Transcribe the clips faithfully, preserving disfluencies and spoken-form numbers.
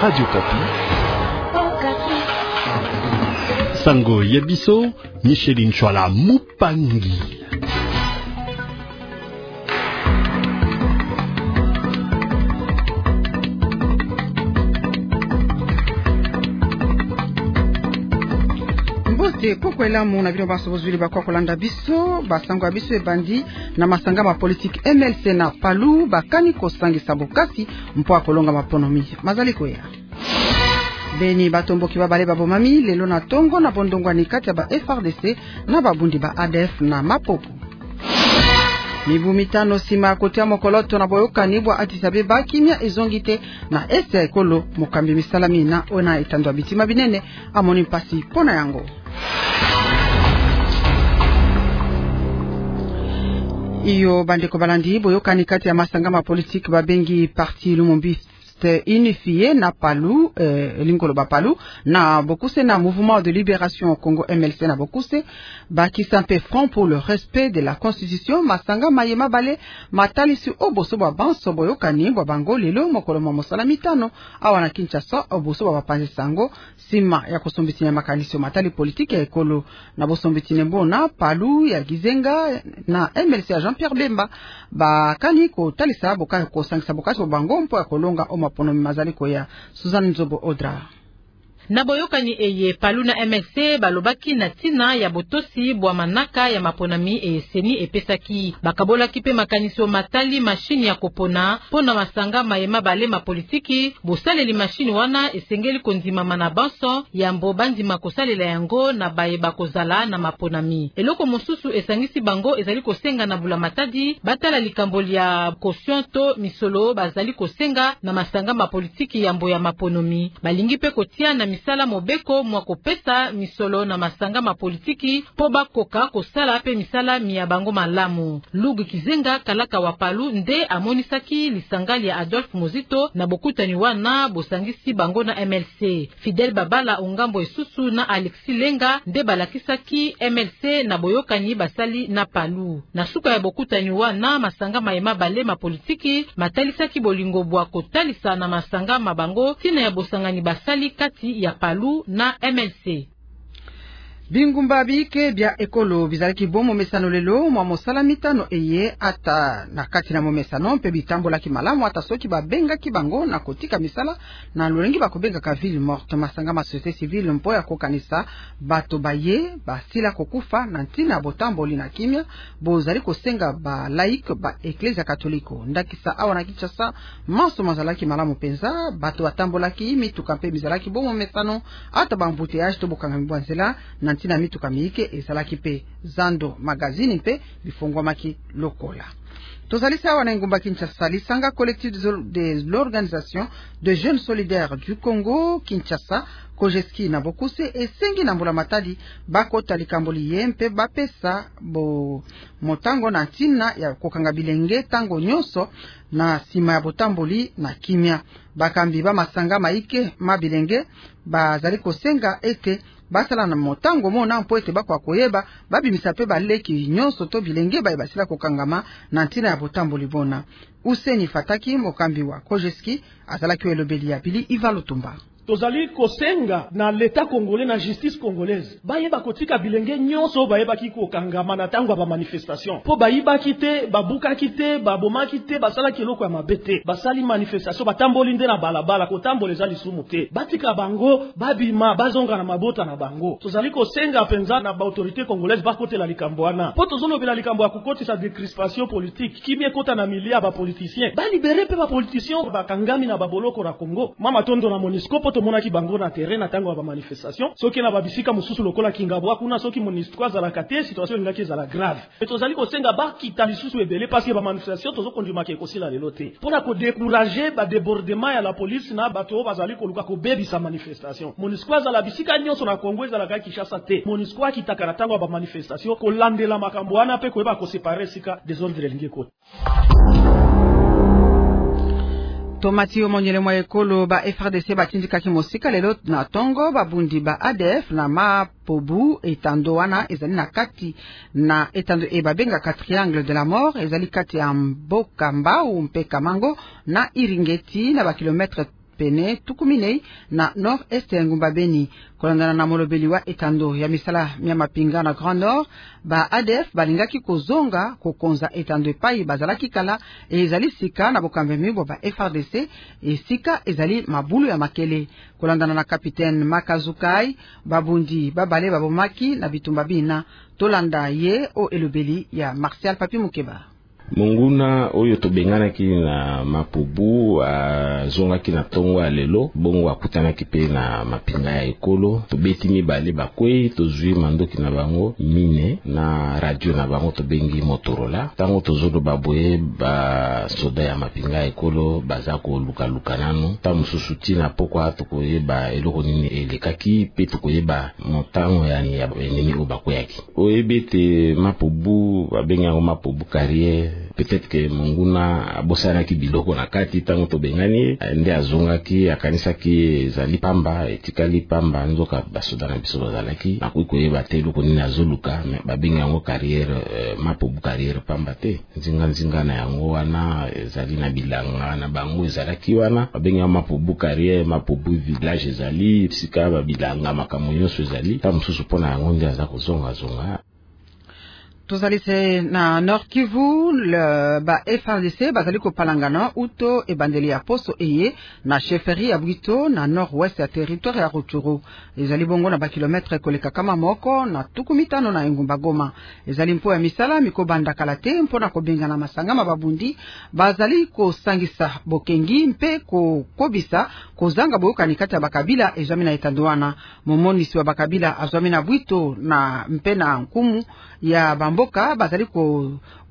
Radio Kapi. Sango Yebiso, Micheline Chouala Mupangi. Pourquoi là mon avion va se résoudre ba kolanda biso ba sango biso e bandi na masanga ma politique M L C na palu ba kaniko sangi sabokasi mpo akolonga maponomi mazali koya beni batombo ki babale babomami lelo na tongo na bondongwa ni kati ya ba F R D C na babundi ba A D F na mapopo mibu mitano sima kote ya mokoloto na boyoka nibwa atisabeba kimia ezongite na este ya ekolo mokambi misalami na ona itandwa bitima binene amoni mpasi pona yango. Iyo bandeko balandi boyoka ni kati ya masangama politique babengi parti Lumumbi unifié na palu euh, lingolo ba palu na bokuse na mouvement de libération au Congo M L C na bokuse ba ki sampe front pour le respect de la constitution masanga mayema bale matalisi oboso ba banso boyokani ba bango lelo mokolo mosala mitano awana Kinshasa oboso ba panze sango sima ya kosombitinya makanisi matali politique ya ekolo na bosombitine mbona palu ya Gizenga na M L C ya Jean-Pierre Bemba ba kaniko talisa boka ko sangisa boka so bango mpo ya kolonga o maponomi mazali koya Suzanne Nzobo Odra. Na boyokani eye palu na M L C balobaki na tina ya botosi bwa manaka ya maponami e seni epesaki bakabola kipe makaniso matali machine ya kopona pona masanga mayema bale ma politiki bosaleli machine wana esengeli konzima mana banso ya mbobandi makosalela yango na baye bakozala na maponami eloko mosusu esangisi bango ezali kosenga na bula matadi batala likamboli ya caution to misolo bazali kosenga na masanga ma politiki ya mbo ya maponomi balingi pe kotia na misala mobeko mwako pesa misolo na masanga ma politiki po bakoka kosala pe misala miya bango malamu. Lugu Kizenga kalaka wapalu nde amonisaki lisangali ya Adolphe Mozito na bokutani wana bosangisi bango na M L C. Fidel Babala ungambo esusu na Alexis Lenga nde balakisaki M L C na boyokani basali na palu. Na suka ya bokutani wana masanga mayema bale ma politiki matalisaki bolingo bwa kotalisa na masanga mabango tina ya bosangani basali kati ya palu na M L C. Bingumba bike bia ekolo bizalaki bomo mesano lelo mwa mosala mitano eye ata na kati na momesano mpe bitambola ki malamu ata soki babenga ki bango na kotika misala na lorengi bakobenga ka ville morte masanga ma société civile mpo ya kokanisa bato baye basila kokufa na ntina botamboli na kimia bozali kosenga ba laïque ba eklezia katoliko ndakisa awa na Kinshasa maso mazalaki malamu penza bato batambolaki mituka mpe bizalaki bomo mesano ata bambouteillage to bokanga mibwanzela na ntina mituka miike ezalaki pe zando magazine pe bifongwamaki lokola. Tozalisa wana ngumba Kinshasa lisanga collectif de l'organisation de jeunes solidaires du Congo Kinshasa Kojeski na bokuse esengi na mbula matadi bakota likamboli yempe bapesa bo motango na ntina ya kokanga bilenge tango nyoso na sima ya botamboli na kimia bakambi ba masanga maike mabilenge bazali kosenga ete basala na motango mona mpo ete bakwa koyeba babimisa pe baleki nyonso to bilenge baye basila kokangama na ntina ya botamboli bona. Useni Fataki mokambi wa Kojeski azalaki elobeli ya Bili Iva Lutumba. Tozali kosenga na l'État congolais na justice congolaise bayeba kotika bilenge nyonso bayeba kiko kangama na tango ba manifestation po bayiba kite babuka kite baboma kite basala kiloko ya mabete basali manifestation batamboli nde na balabala kotamboleza lisumu te batika bango babima bazonga na mabota na bango. Tozali kosenga penza na ba autorité congolaise bakotela likambo wana po tozolobela likambo ya kokotisa décrispation politique kimie kota na milia ba politiciens ba libérer pe ba politiciens bakangami na baboloko na Congo mama tondo na Monisco to monaki bango na terrain na tango ba manifestation soki na babisika mususu lokola kingabwa kuna soki monistwa za la kate situation ngaki za la grave etozali ko senga ba kita lisusu ebele parce que ba manifestation tozo kondima ke kosila lelo te pona ko décourager ba débordement ya la police na bato bazali ko luka ko bebi sa manifestation monistwa za la bisika nyonso na Kongo za la ka Kinshasa te monistwa kitaka na tango ba manifestation ko landela makambo wana pe ko eba ko séparer sika désordre lingeko. Tomati omonyele mwa ekolo ba F R D C batindika kimosika lelo na tongo babundi ba A D F na mapobu etando wana ezali na kati na etando e babenga ka triangle de la mort ezali kati ya Mboka Mbau mpe Kamango na Iringeti na ba kilometre pene tukuminei na nord-est ya ngumba Beni. Kolandana na molobeli wa etando ya misala mia mapinga na Grand Nord, ba A D F balingaki kozonga kokonza etando epai bazalaki kala ezali sika na bokambe mibo ba F R D C e sika ezali mabulu ya makele. Kolandana na Kapitaine Makazukai, babundi babale babomaki na bitumba bina. Tolanda ye o elobeli ya Martial Papi Mukeba. Munguna oyo tobenganaki na mapubu azongaki na tongo ya lelo bongo akutanaki pe na mapinga ya ekolo tobeti mibale bakwei tozwi mandoki na bango mine na radio na bango tobengi Motorola tango tozolo baboye ba soda ya mapinga ya ekolo baza koluka luka nano ta mususu tina pokwa tokoyeba eloko nini elekaki pe tokoyeba motango yani ya enemi obakweyaki oyebete mapubu babengi yango mapubu carrière. Peut-être que Munguna abosana ki biloko na kati tango tobengani nde azongaki akanisaki ezali pamba etikali pamba nzoka basoda na biso bazalaki nakuikoyeba te eloko nini azoluka babengi yango carrière uh, mapubu carrière pamba te nzinga nzinga na yango wana ezali na bilanga na bango ezalaki wana babengi yango mapubu carrière mapubu village ezali sika babilanga makambo nyonso ezali ta mususu mpona yango nde aza kozonga zonga. Tozalise na Nord Kivu, le ba F R D C bazali ko palangana uto e bandeli ya poso eye na chefferie ya Bwito na nord-ouest ya territoire ya Rutshuru. Ezali bongo na ba kilometre koleka kama moko na tukumitano na Engumba Goma. Ezali mpo ya misala miko banda kalate mpo na kobenga na masanga mababundi bazali ko sangisa bokengi mpe ko kobisa kozanga boyokani kati ya bakabila ezwami na etandwana. Momonisi wa bakabila azwami na Bwito na mpe na nkumu ya bamboka bazali ko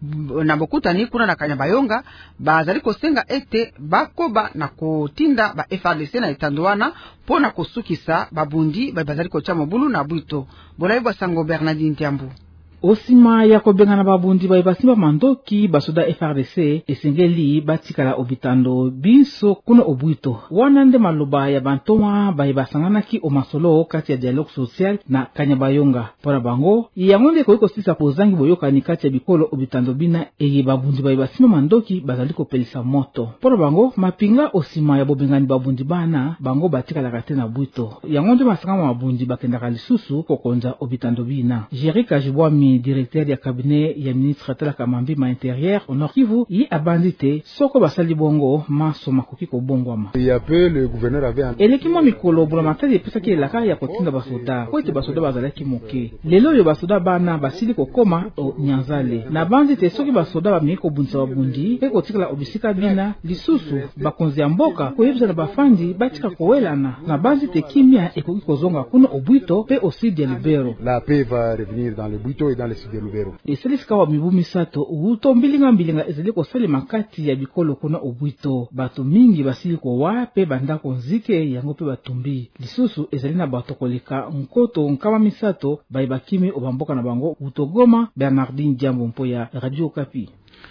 na bokutani kuna na Kanyabayonga bazali ko senga ete bakoba na kotinda ba F R D C na etandwana pona kosukisa babundi bazali ko cha mobulu na Bwito. Bolaiba sango Bernardine Tiambu. Osima ya kobengana babundi ba basimba mandoki basoda F R D C esengeli batikala obitando biso kuna Obwito wana nde maloba ya bantoma ba basanganaki o masolo kati ya dialogue social na Kanyabayonga pora bango yango nde koiko sisa kozangi boyoka ni kati ya bikolo obitando bina eye babundi ba basimba mandoki bazali ko pelisa moto pora bango mapinga osima ya bobengani babundi bana bango batikala kate na Bwito yango nde masanga mabundi bakendaka lisusu kokonza obitando bina Jerika Jibwami directeur ya cabinet ya ministre Tala Kamambi ma intérieur au Nord Kivu yi abandite soko basali bongo maso makoki ko bongwama. Il y a peu le gouverneur avait un elekimo mikolo bula matali pesa ki elaka ya kotinga basoda ko ete basoda bazalaki moke lelo yo basoda bana basili kokoma o Nyanzale na bandite soki basoda bamiko bunisa babundi pe kotikala obisika bina lisusu bakonzi ya mboka ko yebza na bafandi batika kowelana na bandite kimia ekoki kozonga kuno Obwito pe aussi de Lubero. La paix va revenir dans le Bwito et dans le sud de Lubero. Eselika wa mibumi sato uto mbilinga mbilinga ezeli ko sali makati ya bikolo kuna Obwito bato mingi basili ko wape banda konzike yango pe batumbi lisusu ezeli na bato koleka nkoto nkama misato baibakimi obamboka na bango utogoma. Bernardine Diambo mpo ya Radio Okapi.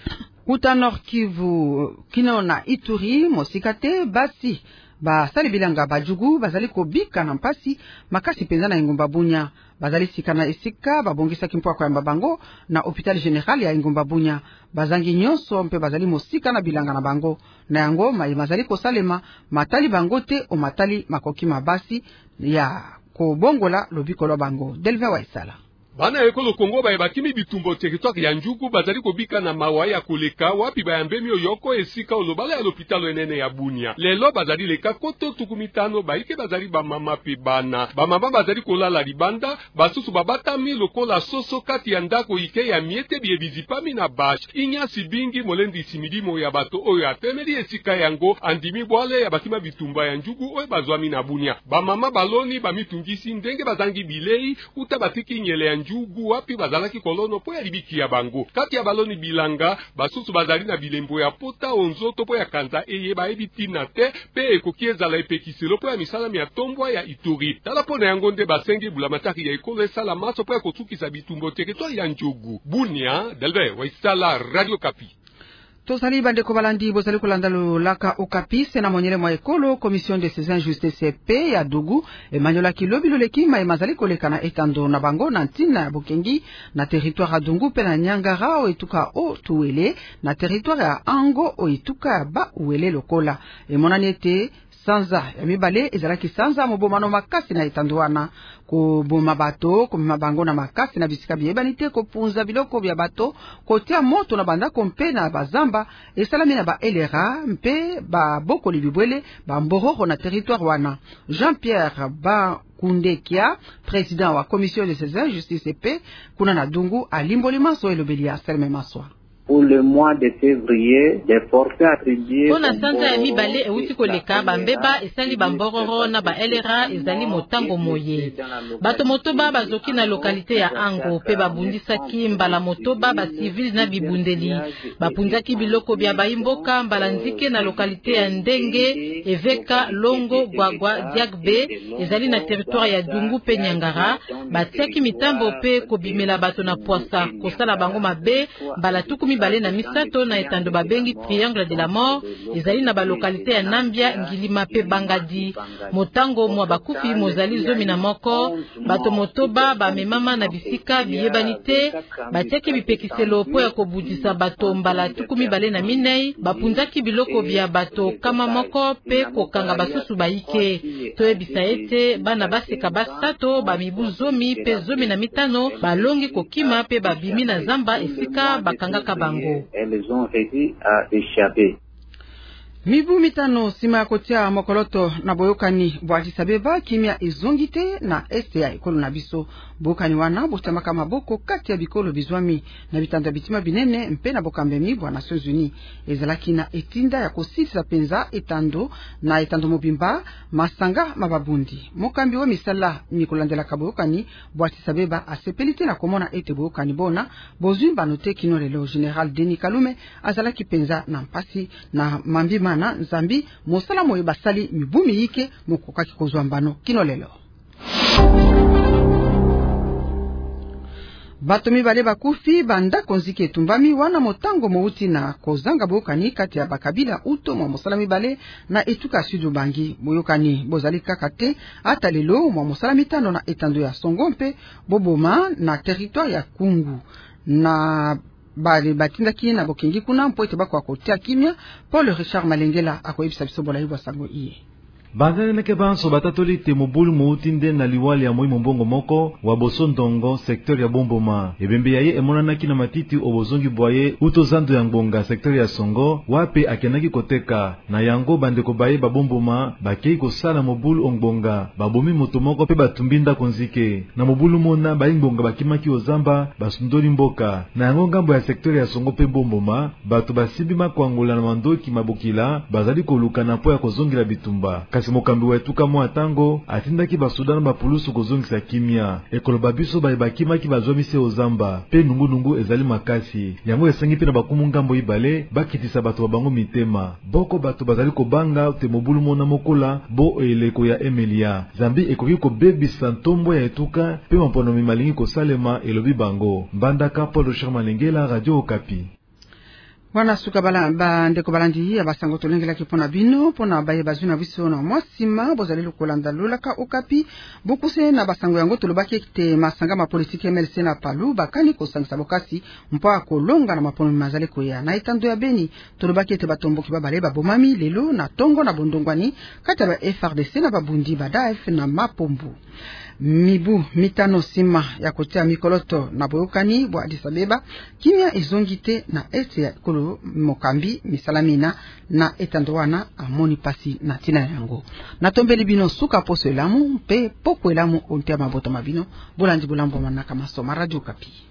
Uta Nord Kivu kino na Ituri mosikate basi ba sali bilanga bajugu bazali ko bika na mpasi makasi penza na Engumba Bunya bazali sika na esika babongisa kimpo kwa mbabango na hôpital général ya Engumba Bunya bazangi nyonso mpe bazali mosika na bilanga na bango na yango mai mazali ko salema matali bango te o matali makoki mabasi ya ko bongola lobiko lo bango. Delvin Waisala. Bana ekolo Kongo ba ebakimi bitumbo territoire ya Njugu bazali kobika na mawa ya koleka wapi ba yambemi oyoko esika olobala ya l'hôpital enene ya Bunia. Lelo bazali leka koto tukumitano baike bazali ba mama pe bana. Ba mama bazali kolala libanda basusu babatami lokola soso kati ya ndako ike ya miete biebizipami na bash. Inya sibingi molendi simidimo ya bato oyo atemeli esika yango andimi bwale ya bakima bitumba ya Njugu oyo bazwami na Bunia. Ba mama baloni ba mitungisi ndenge bazangi bilei uta batiki nyele ya Njugu wapi bazalaki kolono po ya libiki ya bango kati ya baloni bilanga basusu bazali na bilembo ya pota onzoto po ya kanza eye ba ebitina te pe ekoki ezala epekiselo po ya misala ya tombwa ya Ituri tala pona yango nde basengi bulamataki ya ekolo esala maso po ya kotukisa bitumbo territoire ya Njugu. Bunia, Delve Waisala, Radio Okapi. Tozali bandeko balandi bozali kolanda lolaka Okapi sena monyele mwa ekolo commission de ces injustices pe ya Dugu Emmanuel Kilobi loleki ma emazali koleka na etando na bango na ntina ya Bokengi na territoire ya Dungu pe na Nyangara o etuka o tuwele na territoire ya Ango o etuka ba uwele lokola emonani ete sanza ya mibale ezalaki sanza mobomano makasi na etanduana koboma bato komema bango na makasi na bisika biyebani te kopunza biloko bya bato kotia moto na bandako mpe na bazamba esalami na ba elera mpe babokoli bibwele bambororo na territoire wana. Jean-Pierre ba Kundekia, président wa commission de César Justice et Paix, kuna na dungu alimboli maso elobeli ya Selme Maswa. Pour le mois de février, des forfaits attribués. Pona sanza ya mibale euti koleka bambeba esali bambororo na ba elera ezali motango moye. Bato motoba bazoki na lokalite ya Ango pe babundisaki mbala motoba ba civil na bibundeli. Bapunzaki biloko bya baimboka mbala nzike na lokalite ya Ndenge, Eveka, Longo, Gwagwa, Diagbe ezali na territoire ya Dungu pe Nyangara. Batiaki mitambo pe kobimela bato na poasa kosala bango mabe mbala tukumi bale na misato na etando babengi triangle de la mort ezali na ba localité ya Nambia, Ngilima pe Bangadi. Motango mwa bakufi mozali zomi na moko bato motoba ba memama na bisika biyebanite batiaki bipekiselo po ya kobudisa bato mbala tukumi bale na minei bapunzaki biloko bya bato kama moko pe kokanga basusu baike toyebisa ete bana baseka basato ba mibu zomi pe zomi na mitano balongi kokima pe babimi na zamba esika bakangaka bango. Elles ont réussi à échapper. Mibu mitano sima ya kotia mokoloto na boyokani Bwati Abeba kimia ezongite na este ya ekolo na biso bokani wana botamaka maboko kati ya bikolo bizwami na bitanda bitima binene mpe na bokambemi bwa Nations Unies ezalaki na etinda ya kositisa penza etando na etando mobimba masanga mababundi mokambi wa misala mikolandela kaboyokani Bwati Abeba asepelite na komona ete boyokani bona bozwimba note kino lelo General Denis Kalume azalaki penza na mpasi na mambima na Nzambi mosala moye basali mibumi yike mokokaki kozwa mbano kino lelo. Bato mibale bakufi banda konzike tumbami wana motango mouti na kozanga boyokani kati ya bakabila uto mwa mosala mibale na etuka Sud Bangi boyokani bozali kaka te ata lelo mwa mosala mitano na etando ya Songompe boboma na territoire ya Kungu na bali batinda kine na bokengi kuna mpo ete bako akotia kimia. Paul Richard Malengela akoyebisa biso bola yibwa sango iye. Banzani neke banso batatoli te mobulu mouti nde na liwali ya moi mombongo moko wa Bosondongo secteur ya Bomboma ebembe ya ye emonanaki na matiti obozongi boye uto zando ya Ngbonga secteur ya Songo wape akenaki koteka na yango bandeko baye babomboma bakei kosala mobulu ongbonga babomi moto moko pe batumbinda konzike na mobulu mona bayi Ngbonga bakimaki ozamba basundoli mboka na yango ngambo ya secteur ya Songo pe Bomboma bato basibi makwangola na mandoki mabokila bazali koluka na po ya kozongela bitumba. Kasi mokambi wetu kamo atango atindaki basudana bapulusu kozongisa kimia ekolo babiso baye bakimaki bazwamisi ozamba pe nungu nungu ezali makasi yango esengi pe na bakumu ngambo ibale bakitisa bato babango mitema boko bato bazali kobanga te mobulu mona mokola bo eleko ya Emilia Zambi ekoki kobebisa ntombo ya etuka pe mampono mimalingi kosalema elobi bango mbandaka Paul Richard Malengela Radio Okapi. Wana suka bala ba ndeko balandi ya basango tolengela kipona bino pona baye bazuna biso na mwasima bozali lokolanda lolaka Okapi bokuse na basango yango tolobaki te masanga ma politique M L C na palu bakani kosangisa bokasi mpa kolonga na mapono mazali koya na etando ya Beni tolobaki te batomboki babale babomami lelo na tongo na bondongwani kata ba F R D C na babundi badaf na mapombu. Mibu mitano sima ya kotea mikoloto na boyokani bwa Addis Abeba kimia ezongite na este ya kolo mokambi misalamina na etandowana amoni pasi na tina yango na tombeli bino suka poso elamu mpe poko elamu ontea mabota mabino bulandi bulambo manaka masoma Radio Okapi.